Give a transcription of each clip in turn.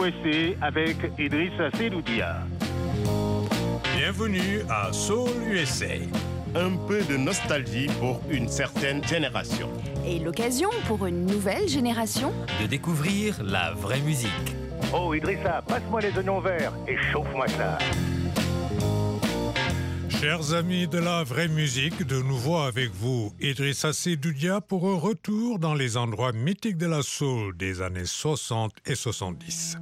USA avec Idrissa Seloudia. Bienvenue à Soul USA. Un peu de nostalgie pour une certaine génération. Et l'occasion pour une nouvelle génération de découvrir la vraie musique. Oh Idrissa, passe-moi les oignons verts et chauffe-moi ça. Chers amis de la vraie musique, de nouveau avec vous, Idrissa Seloudia pour un retour dans les endroits mythiques de la soul des années 60 et 70.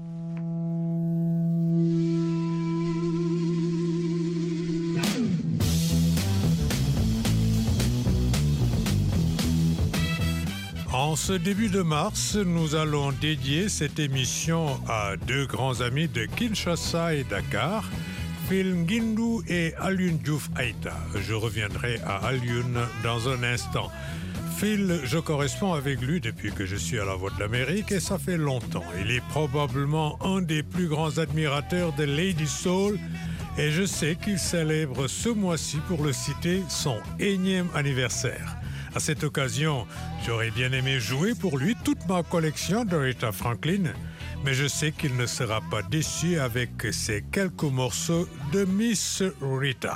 En ce début de mars, nous allons dédier cette émission à deux grands amis de Kinshasa et Dakar, Phil Ngindu et Alioune Diouf Aïta. Je reviendrai à Alioune dans un instant. Phil, je corresponds avec lui depuis que je suis à la Voix de l'Amérique et ça fait longtemps. Il est probablement un des plus grands admirateurs de Lady Soul et je sais qu'il célèbre ce mois-ci, pour le citer, son énième anniversaire. À cette occasion, j'aurais bien aimé jouer pour lui toute ma collection d'Aretha Franklin, mais je sais qu'il ne sera pas déçu avec ces quelques morceaux de Miss Rita.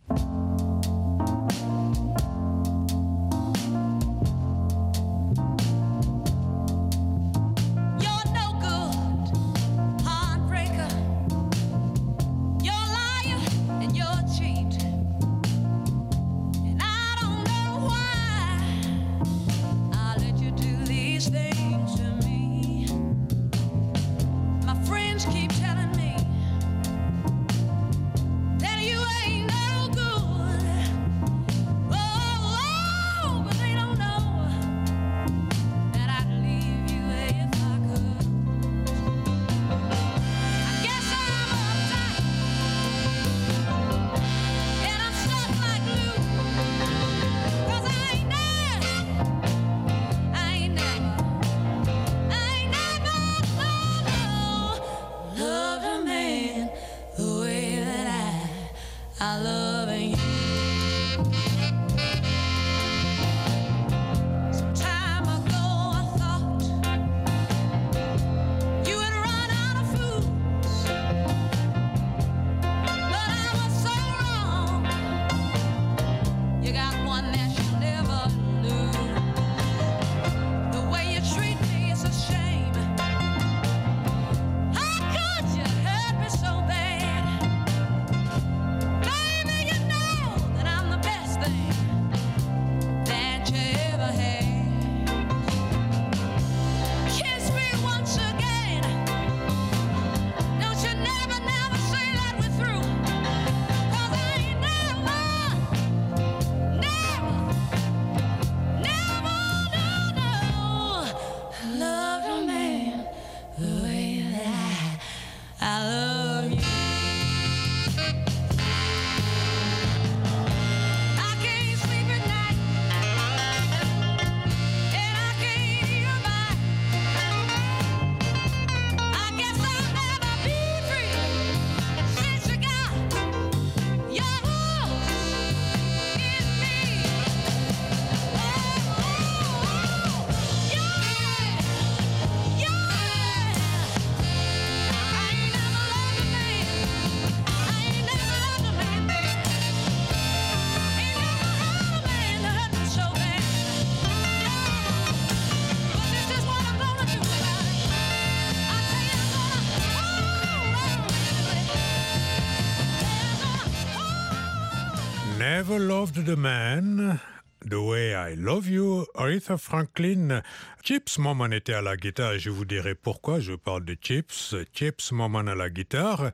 Never Loved the Man, The Way I Love You, Aretha Franklin. Chips Moman était à la guitare, je vous dirai pourquoi je parle de Chips. Chips Moman à la guitare.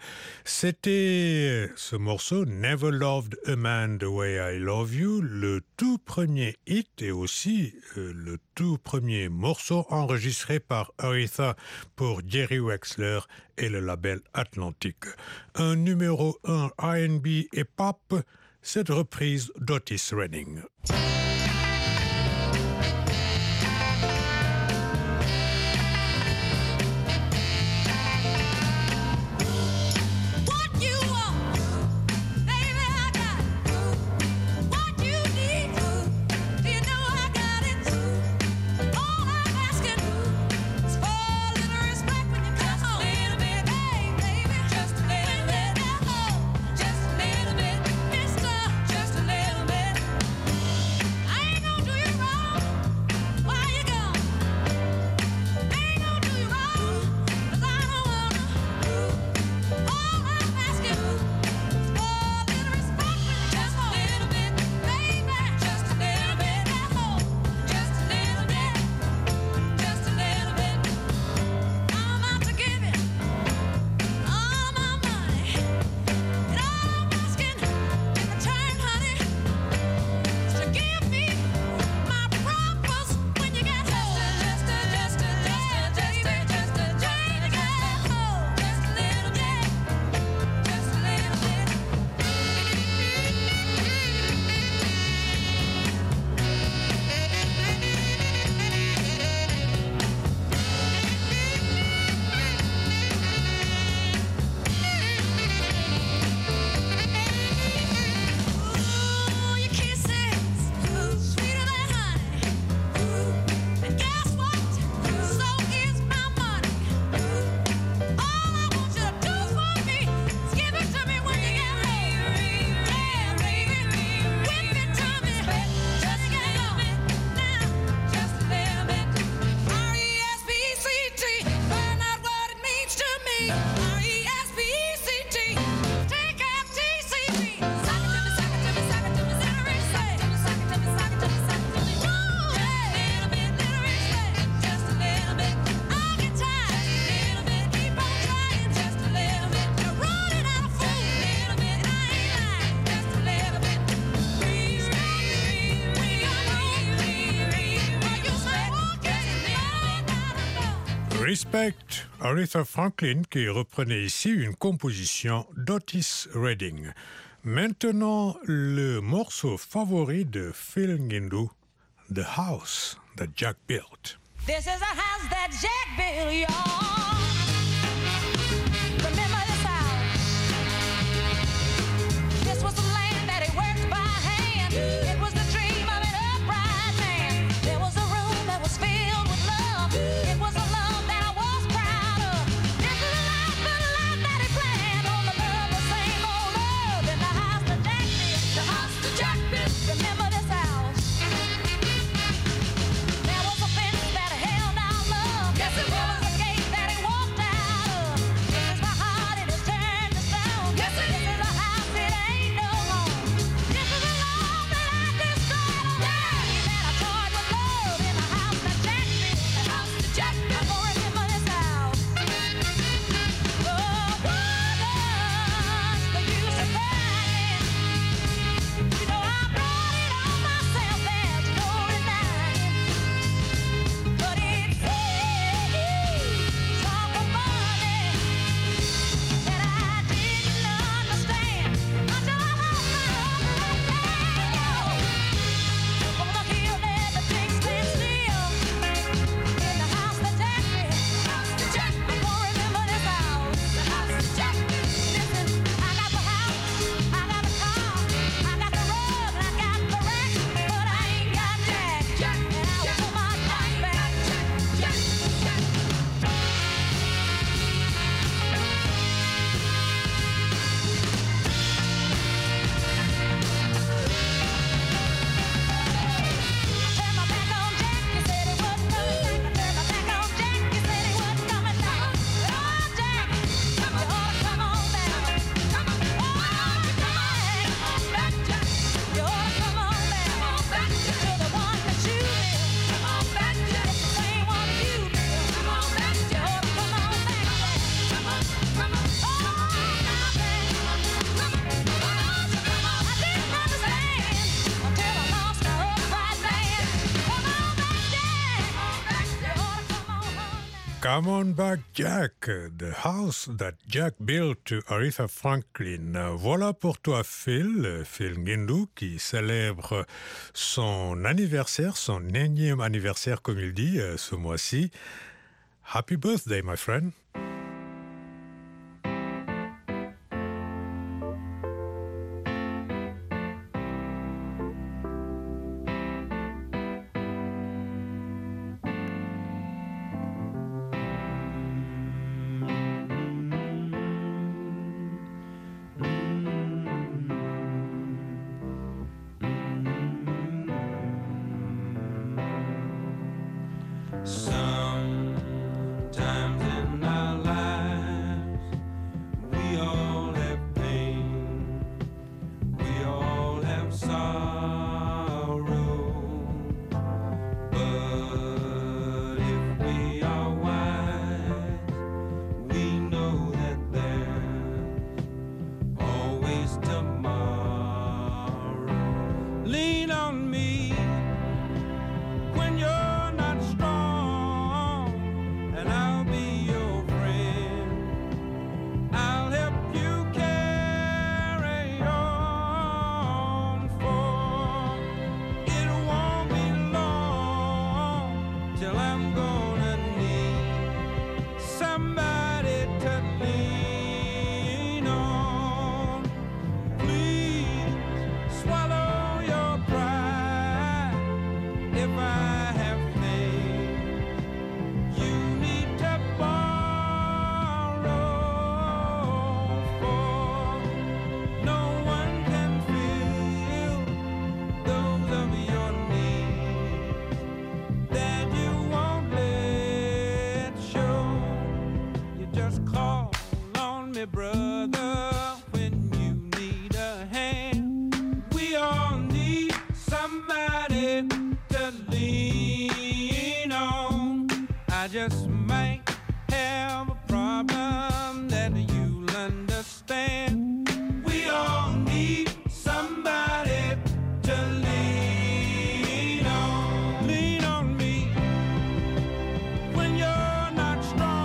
C'était ce morceau, Never Loved a Man, The Way I Love You, le tout premier hit et aussi le tout premier morceau enregistré par Aretha pour Jerry Wexler et le label Atlantic. Un numéro 1 R&B et pop, cette reprise d'Otis Redding. Little respect when you come home. Respect, Aretha Franklin qui reprenait ici une composition d'Otis Redding. Maintenant, le morceau favori de Phil Ngindu, The House That Jack Built. This is a house that Jack built, y'all. Remember this house? This was the land that he worked by hand. It was the dream of an upright man. There was a room that was filled with love. It was a love that I was proud of. This is the life that he planned on the love, the same old love in the house that Jack built. The house that Jack built. Remember this house? There was a fence that held our love. Yes, it was. There was a gate that he walked out of. This is my heart, it is turned to stone. Yes, it is. This is a house, it ain't no home. This is a love that I destroyed on the day that I toyed with love in the house that Jack built. The house that Jack built. I'm gonna remember this house. Oh, brothers, they used to cry. You know I brought it on myself, there's no denying. But it's talk of money that I didn't understand until I lost my love right there. On the hill there, the things stand still in the house that Jack built. I'm gonna remember this house. The house that Jack built. Listen, I got the house, I got the car, I got the rug, I got the rack, but I ain't got Jack. And I want my Jack back. Jack. Turn my back on Jack, you said he wasn't coming back. Turn my back on Jack, you said he wasn't coming back. Oh, Jack, you ought to come on back. Come on, back, Jack. You ought to come on back. To the one that you built. Come on back, Jack. It's the same one you built. Come on back, you ought to come on back, Jack. Come on. Oh, now, Jack. Come on. I didn't understand until I lost my upright man. Come on back, Jack. You ought to come on home now. Come on back, Jack, The House That Jack Built to Aretha Franklin. Voilà pour toi, Phil Ngindu, qui célèbre son anniversaire, son énième anniversaire, comme il dit, ce mois-ci. Happy birthday, my friend. Sometimes in our lives, we all have pain, we all have sorrow. But if we are wise, we know that there's always tomorrow. Lean on me when you're not strong, and I'll be your friend. I'll help you carry on, for it won't be long till I'm gonna need somebody to lean on. Please swallow your pride. If I have things you need to borrow, for no one can fill those of your needs that you won't let show. You just call on me, brother, when you need a hand. We all need somebody to lean on. I just might have a problem that you'll understand. We all need somebody to lean on. Lean on me when you're not strong.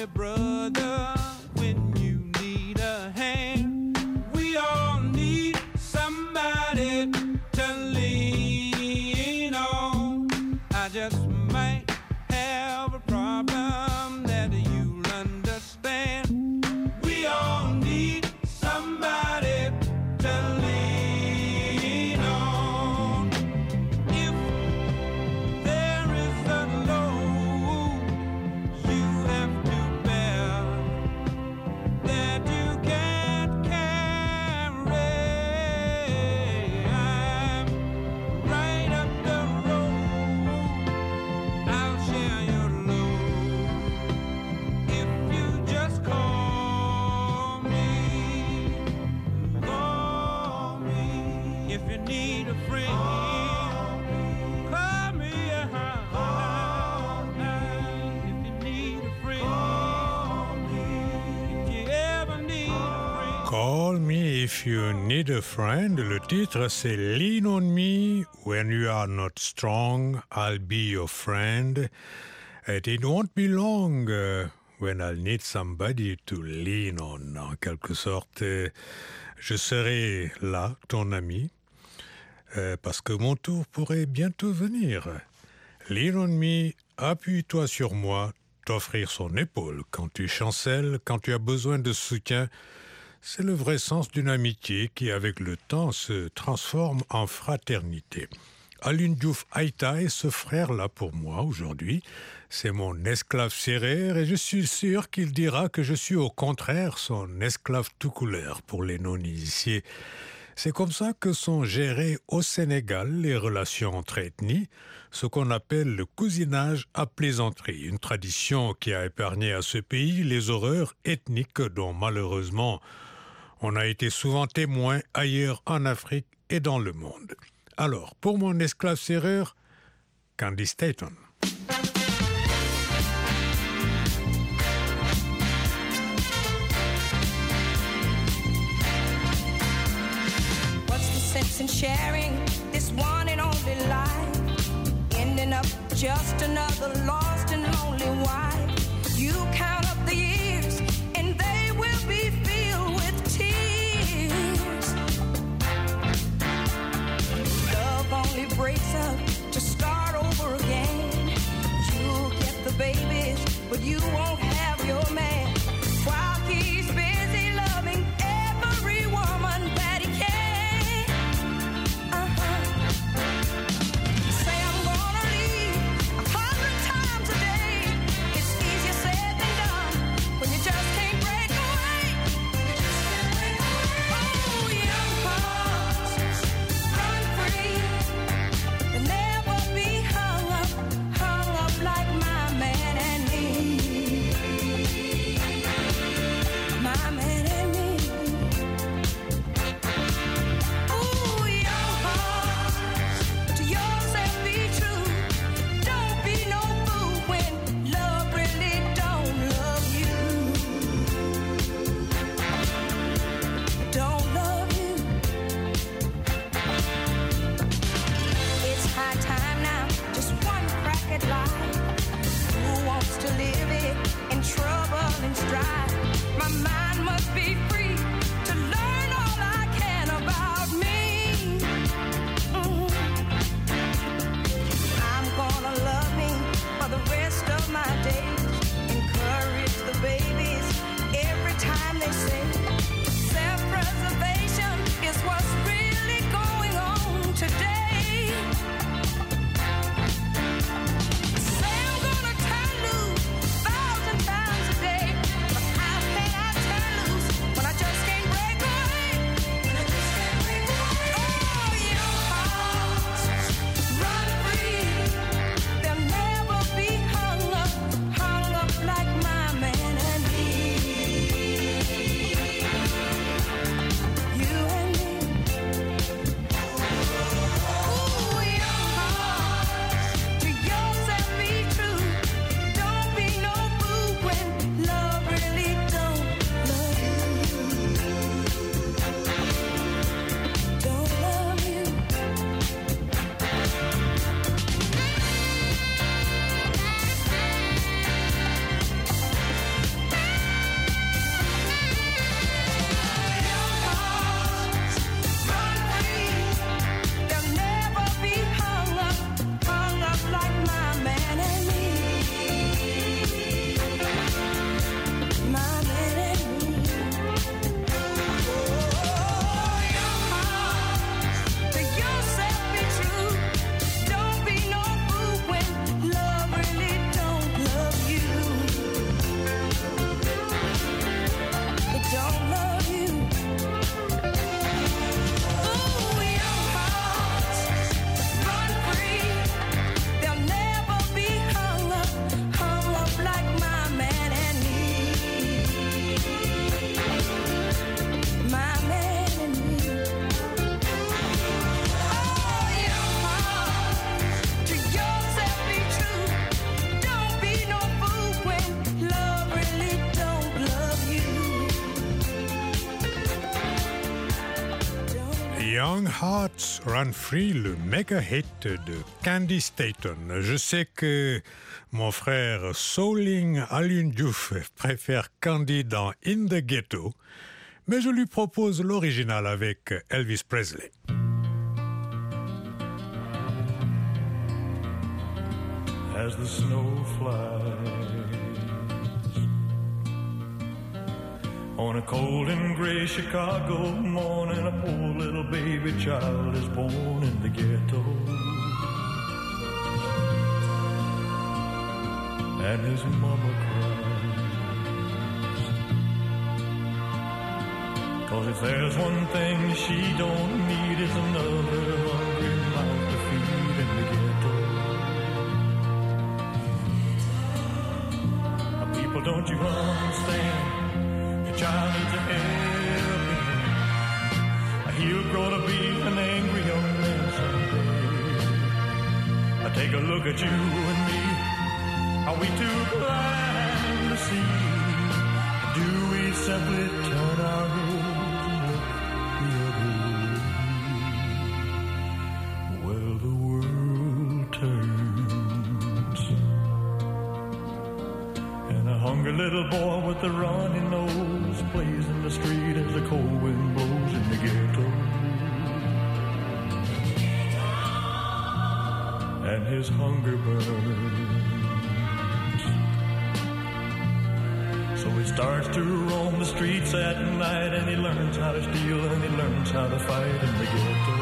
brother when you need a hand. We all need somebody to lean on. I just might have a problem that you'll understand. We all need somebody to lean on. If there is a load you have to bear that you can't carry, I'm right up the road. I'll share your load if you just call me. Call me if you need a friend. Call me if you need a friend. If you ever need a friend. Call Me If You Need a Friend. Le titre, c'est Lean on Me. When you are not strong, I'll be your friend. And it won't be long when I'll need somebody to lean on. En quelque sorte, je serai là, ton ami, parce que mon tour pourrait bientôt venir. Lean on me, appuie-toi sur moi, t'offrir son épaule quand tu chancelles, quand tu as besoin de soutien. C'est le vrai sens d'une amitié qui, avec le temps, se transforme en fraternité. Alioune Diouf Aïta est ce frère-là pour moi aujourd'hui. C'est mon esclave sérère et je suis sûr qu'il dira que je suis au contraire son esclave tout couleur pour les non-initiés. C'est comme ça que sont gérées au Sénégal les relations entre ethnies, ce qu'on appelle le cousinage à plaisanterie, une tradition qui a épargné à ce pays les horreurs ethniques dont malheureusement on a été souvent témoin ailleurs en Afrique et dans le monde. Alors, pour mon esclave serreur, Candy Staton. What's the sense in sharing this one and only life? Ending up just another lost and lonely wife. You count up the years and they will be filled with tears. Love only breaks up to start over again. You'll get the babies, but you won't have your man. While he's busy loving every woman that he can. Say I'm gonna leave 100 times Young Hearts Run Free, le méga hit de Candy Staton. Je sais que mon frère Souling Alun Diouf préfère Candy dans In the Ghetto, mais je lui propose l'original avec Elvis Presley. As the snow flies on a cold and gray Chicago morning, a poor little baby child is born in the ghetto, and his mama cries, 'cause if there's one thing she don't need, is another hungry mouth to feed in the ghetto. People, don't you understand? The child needs a helping hand. He'll grow to be an angry young man someday. Take a look at you and me. Are we too blind to see? Do we simply turn our heads and look the other way? Well, the world turns, and a hungry little boy with a runny nose plays in the street as the cold wind blows in the ghetto. And his hunger burns, so he starts to roam the streets at night, and he learns how to steal and he learns how to fight in the ghetto.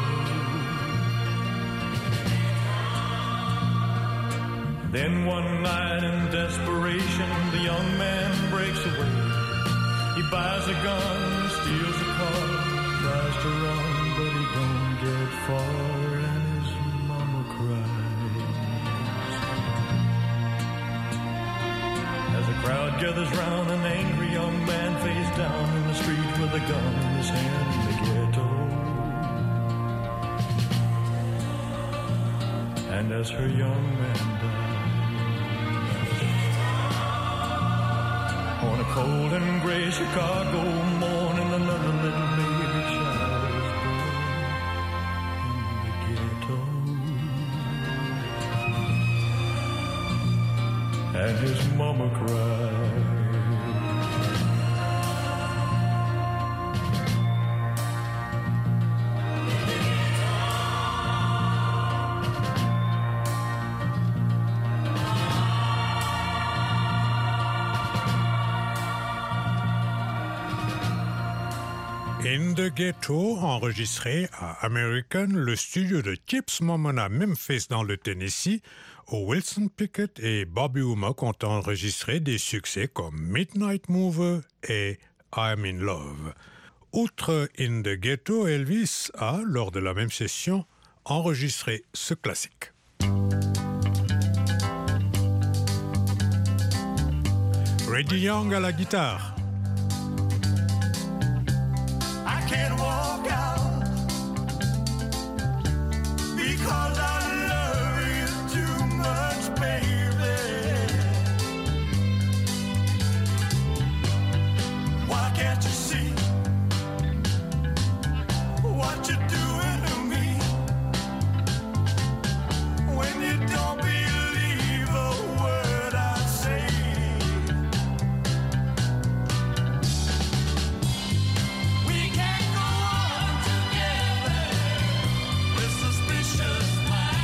Then one night in desperation, the young man breaks away. He buys a gun, steals a car, tries to run, but he don't get far, and his mama cries. As the crowd gathers round, an angry young man face down in the street with a gun in his hand in the ghetto. And as her young man dies, on a cold and gray Chicago morning, another little baby child is born in the ghetto. And his mama cried. In the Ghetto, enregistré à American, le studio de Chips Moman à Memphis dans le Tennessee, où Wilson Pickett et Bobby Womack ont enregistré des succès comme Midnight Mover et I'm in Love. Outre In the Ghetto, Elvis a, lors de la même session, enregistré ce classique. Reddy Young à la guitare. Can't walk out because I love you too much, baby. Why can't you see what you're doing to me when you don't believe a word I say? We can't go on together with suspicious minds.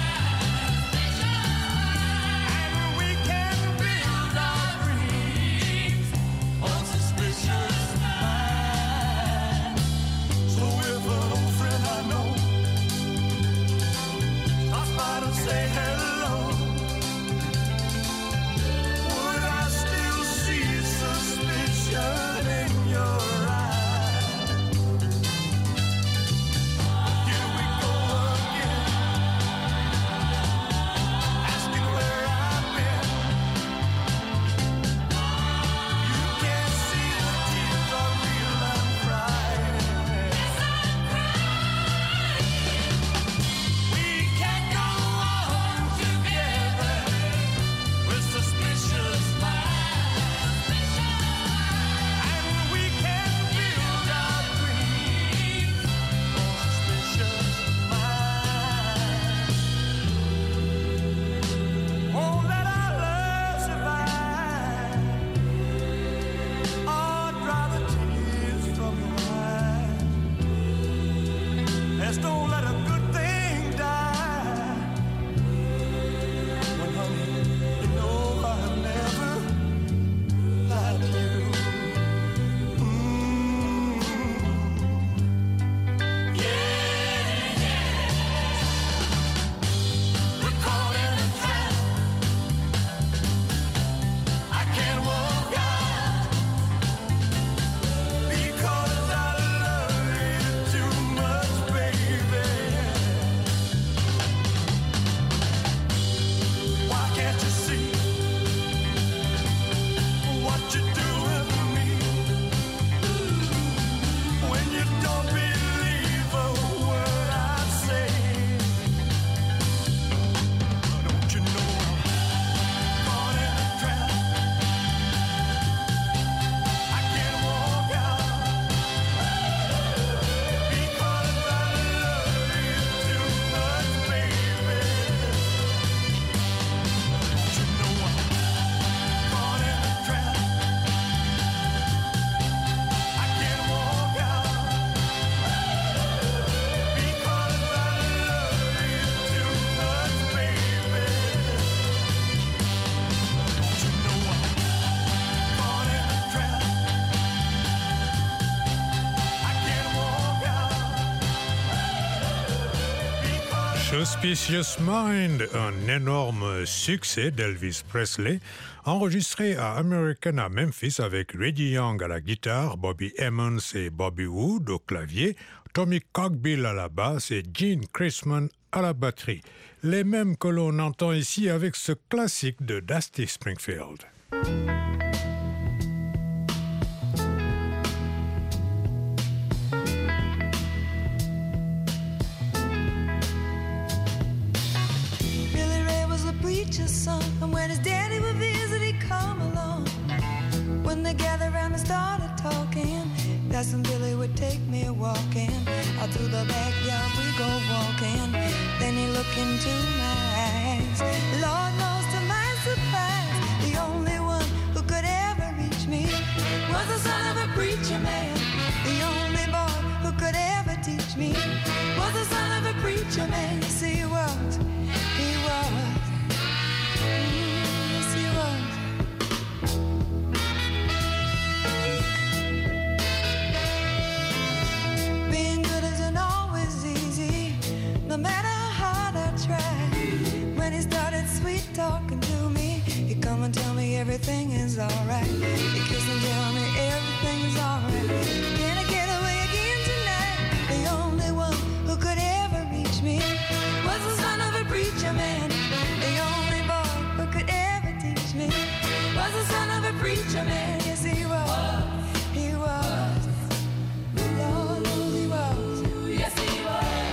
Suspicious Mind, un énorme succès d'Elvis Presley, enregistré à American à Memphis avec Reggie Young à la guitare, Bobby Emmons et Bobby Wood au clavier, Tommy Cogbill à la basse et Gene Chrisman à la batterie. Les mêmes que l'on entend ici avec ce classique de Dusty Springfield. Preacher's son, and when his daddy would visit, he'd come along. When they gathered around and started talking, Cousin Billy would take me walking. Out through the backyard we go walking. Then he looked into my eyes. Lord knows to my surprise, the only one who could ever reach me was the son of a preacher man. The only boy who could ever teach me was the son of a preacher man. Yes, he was. He was. Yes, he was. Being good isn't always easy, no matter how hard I try. When he started sweet talking to me, he'd come and tell me everything is alright. He'd kiss and tell me everything is alright. Can I get away again tonight? The only one who could ever reach me was the son of a preacher man. The only boy who could ever teach me was the son of a preacher man. Yes, he was. He was. Lord knows he was. Yes, he was.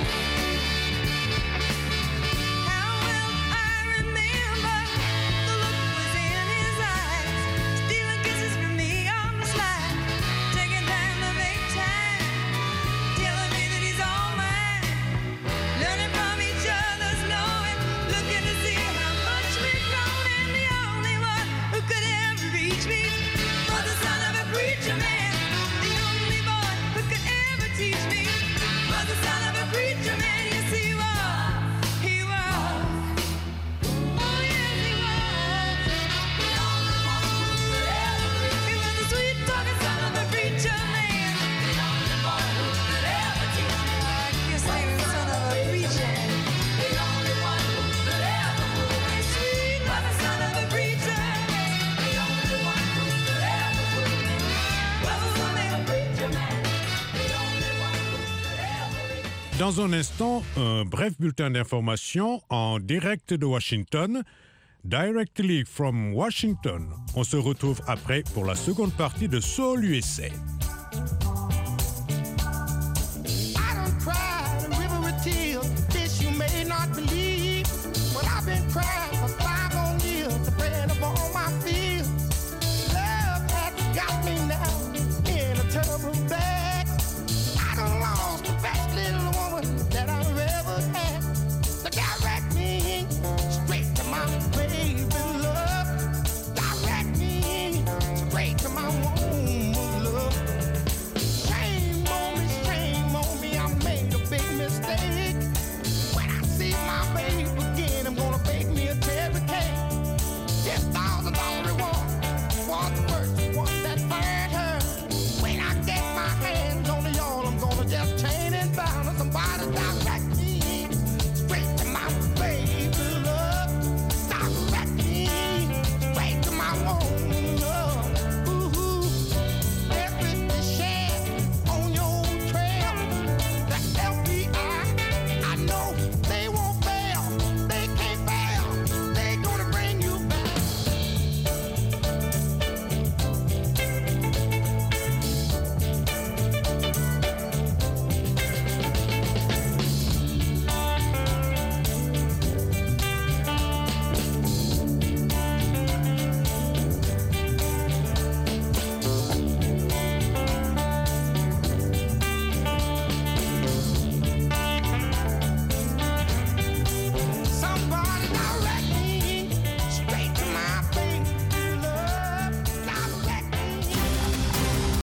How will I remember the look was in his eyes, stealing kisses from me on the slide, taking time to make time, telling me that he's all mine, learning from each other's knowing, looking to see how much we've grown, and the only one who could ever reach me was the son of a preacher man. The only boy who could ever teach me was the son of a preacher man. Yes, he was. He was. Oh, yes, he was. The only one who could ever reach me. He was the sweet talking son of a preacher man. The only boy who could ever teach me. I guess he was the son of a preacher man. The only one who could ever move me. Sweet was the son of a preacher man. The only one who could ever move me was the son of a preacher man. The only one who could ever reach me. Dans un instant, un bref bulletin d'information en direct de Washington. Directly from Washington. On se retrouve après pour la seconde partie de Soul USA. I don't cry